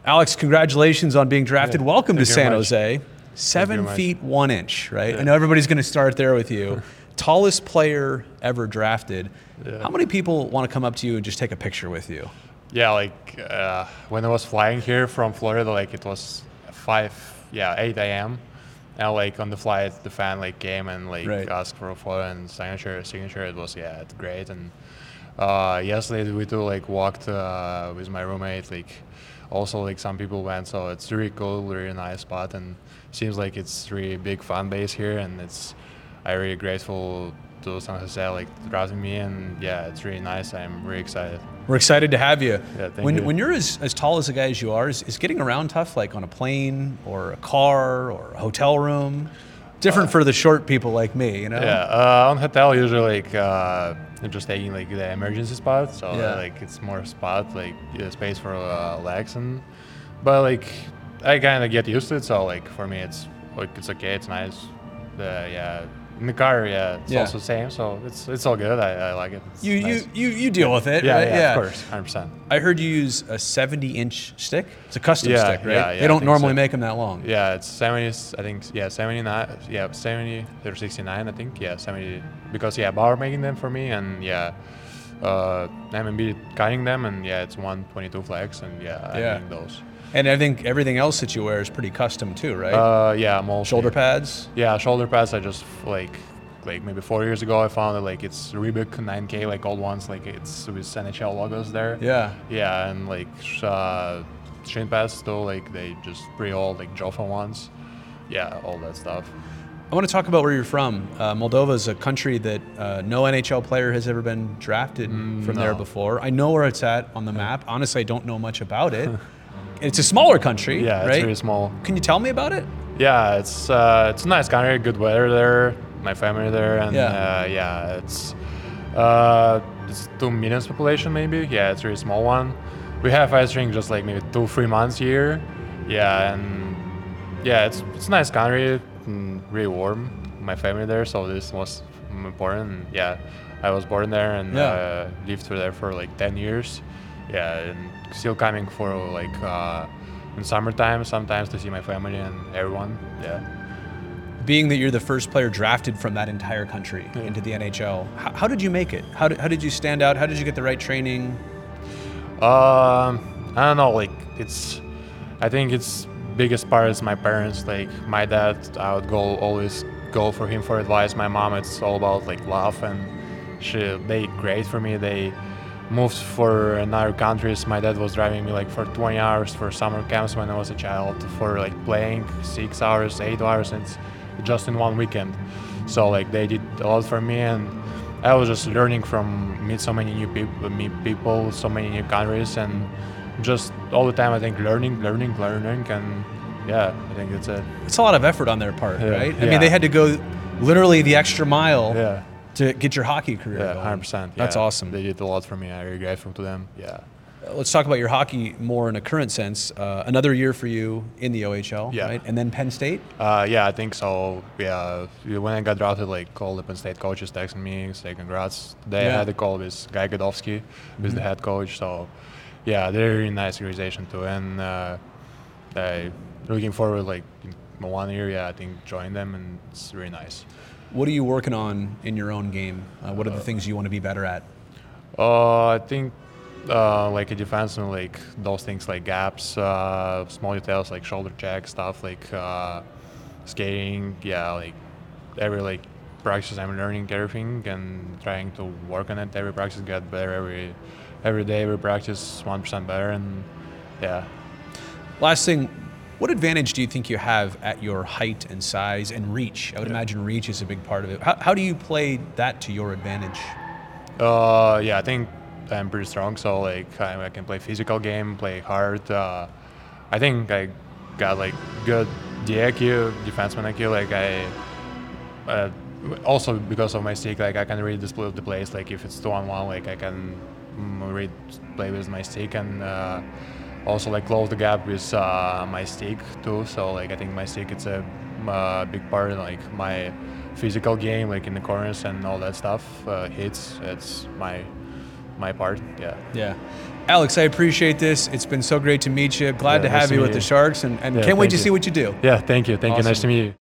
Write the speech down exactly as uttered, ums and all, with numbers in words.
Alex, congratulations on being drafted. Yeah, Welcome to thank you San very much. Jose. Seven much. feet, one inch, right? Yeah. I know everybody's going to start there with you. Tallest player ever drafted. Yeah. How many people want to come up to you and just take a picture with you? Yeah, like uh, when I was flying here from Florida, like it was five, yeah, eight a m And like on the flight, the fan like came and like Right. asked for a photo and signature. Signature. It was yeah, it's great. And uh, yesterday we too like walked uh, with my roommate. Like also like some people went, so it's really cool, really nice spot, and seems like it's really big fan base here. And it's I'm really grateful to San Jose like drafting me, and yeah, it's really nice. I'm really excited. We're excited to have you. Yeah, thank when you. when you're as, as tall as the guy as you are, is, is getting around tough, like on a plane or a car or a hotel room? Different for the short people like me, you know? Yeah, uh, on hotel usually like uh, I'm just taking like the emergency spot, so Yeah. like it's more spot like uh, space for uh, legs, and but like I kind of get used to it, so like for me it's like it's okay, it's nice. Uh, yeah, in the car, yeah, it's Yeah. also the same, so it's it's all good. I, I like it. It's You, nice. you, you, you deal with it, yeah, right? yeah, of course, one hundred percent. I heard you use a seventy inch stick. It's a custom Yeah, stick, right? yeah, yeah, they I don't think normally so. make them that long. Yeah, it's seventy. I think yeah, seventy-nine. Yeah, seventy or sixty-nine. I think yeah, seventy. Because yeah, Bauer making them for me, and yeah, uh, M M B cutting them, and yeah, it's one twenty-two flex, and yeah, I'm Yeah. using those. And I think everything else that you wear is pretty custom too, right? Uh, yeah, mostly. Shoulder pads. Yeah, shoulder pads. I just like like maybe four years ago, I found that like it's Reebok nine K, like old ones, like it's with N H L logos there. Yeah. Yeah, and like sh- uh, shin pads still like they just pretty old, like Jofa ones. Yeah, all that stuff. I want to talk about where you're from. Uh, Moldova is a country that uh, no N H L player has ever been drafted Mm, from there no. before. I know where it's at on the map. Honestly, I don't know much about it. It's a smaller country, Yeah, it's right? really small. Can you tell me about it? Yeah, it's uh, it's a nice country, good weather there. My family there, and Yeah. uh, yeah, it's uh, it's two million population maybe. Yeah, it's a really small one. We have ice rink just like maybe two three months a year. Yeah, and yeah, it's it's a nice country, mm, really warm. My family there, so this was important. And yeah, I was born there and Yeah. uh, lived there for like ten years. Yeah, and still coming for like uh, in summertime sometimes to see my family and everyone. Yeah. Being that you're the first player drafted from that entire country Yeah. into the N H L, how, how did you make it? How did, how did you stand out? How did you get the right training? Um, I don't know. Like it's, I think it's biggest part is my parents. Like my dad, I would go always go for him for advice. My mom, it's all about like love, and she they great for me. They moved for another countries. My dad was driving me like for twenty hours for summer camps when I was a child for like playing six hours, eight hours, and it's just in one weekend. So like they did a lot for me, and I was just learning from meet so many new people, meet people, so many new countries, and just all the time I think learning, learning, learning, and yeah, I think that's it. It's a lot of effort on their part, Yeah. right? I Yeah. mean, they had to go literally the extra mile Yeah, to get your hockey career yeah, going. one hundred percent. That's yeah. awesome. They did a lot for me. I'm really grateful to them. Yeah. Let's talk about your hockey more in a current sense. Uh, another year for you in the O H L, Yeah. right? And then Penn State? Uh, yeah, I think so. Yeah, when I got drafted, like all the Penn State coaches texted me, say congrats. They Yeah. had a call with Guy Godowski, who's the head coach. So, yeah, they're a really nice organization too, and uh, I looking forward like in one year. Yeah, I think join them, and it's really nice. What are you working on in your own game? Uh, what are the things you want to be better at? Uh, I think uh, like a defense and like those things like gaps, uh, small details like shoulder check stuff, like uh, skating. Yeah, like every like practice I'm learning everything and trying to work on it. Every practice get better. Every every day, every practice one percent better, and yeah. Last thing, what advantage do you think you have at your height and size and reach? I would imagine reach is a big part of it. How, how do you play that to your advantage? Uh, yeah, I think I'm pretty strong. So like I, I can play physical game, play hard. Uh, I think I got like good D I Q, defenseman I Q. Like I uh, also because of my stick, like I can read the split of the plays. Like if it's two on one, like I can mm, read play with my stick, and uh, also like close the gap with uh, my stick too. So like I think my stick it's a uh, big part of like my physical game, like in the corners and all that stuff. Uh, hits, it's my my part. Yeah. Yeah. Alex, I appreciate this. It's been so great to meet you. Glad Yeah, to nice have to you meet with the you. Sharks, and, and Yeah, can't wait thank to you. see what you do. Yeah, thank you. Thank you. Nice Awesome. to meet you.